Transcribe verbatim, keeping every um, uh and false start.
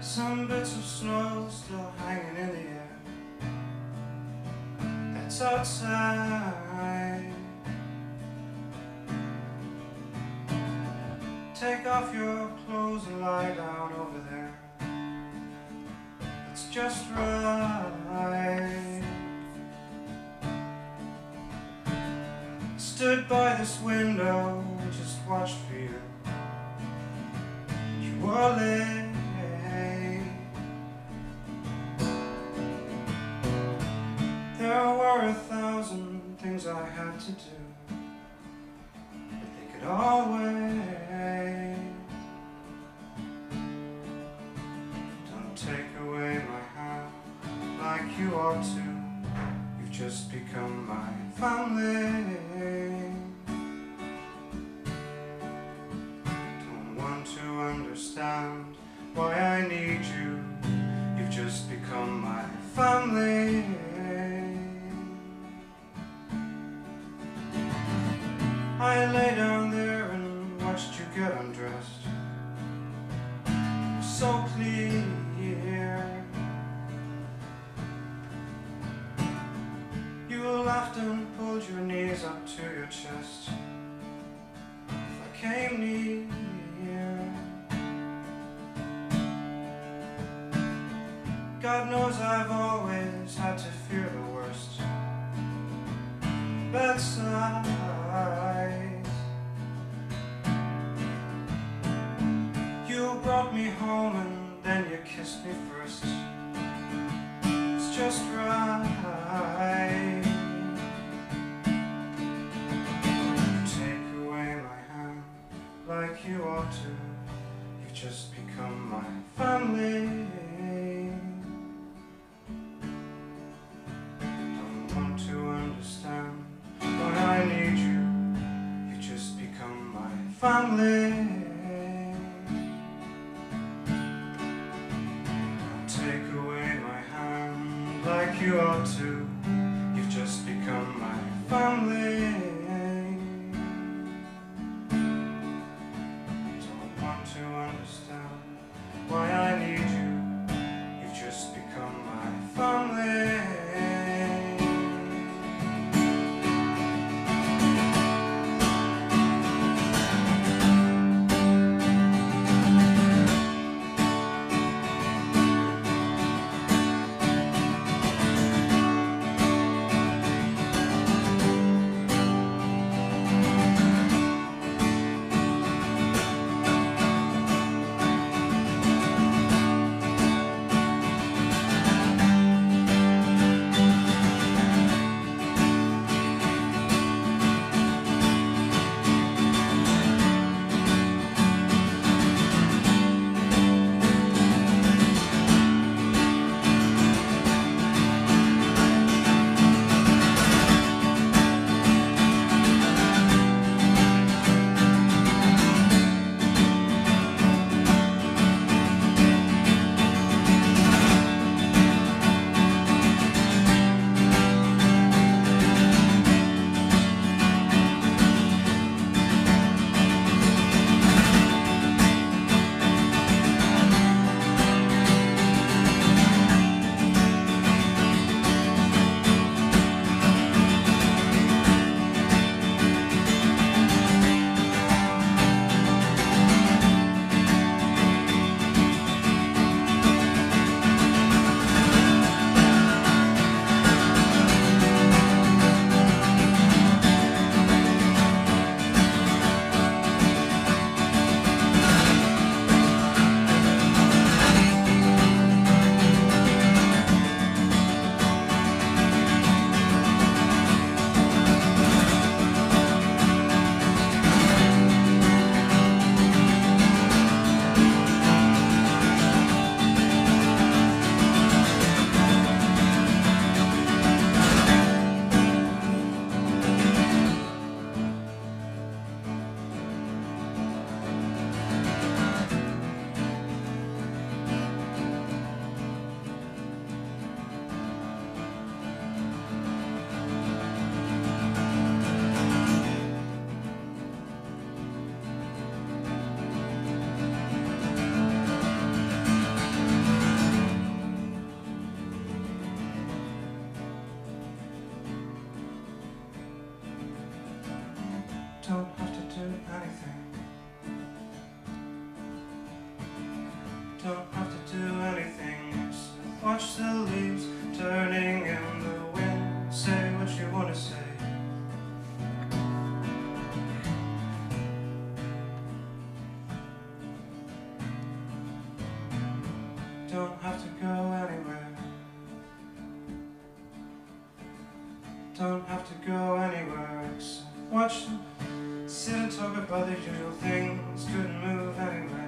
Some bits of snow still hanging in the air. That's outside. Take off your clothes and lie down over there. It's just right. Stood by this window and just watched for you. You were late. There were a thousand things I had to do, but they could all wait. Don't take away my hand like you ought to. You've just become my family. Don't want to understand why I need you. You've just become my family. I lay down there and watched you get undressed. So clear. You laughed and pulled your knees up to your chest. If I came near, God knows I've always had to fear the worst. Bedside. You brought me home and then you kissed me first. It's just right. Take away my hand like you ought to. You've just become my family. Don't want to understand why I need you. You've just become my family. Take away my hand like you ought to. You've just become my family. Don't want to understand why I need you. You've just become my family. Don't have to do anything except watch the leaves turning in the wind. Say what you want to say. Don't have to go anywhere. Don't have to go anywhere except watch them sit and talk about the usual things. Couldn't move anywhere.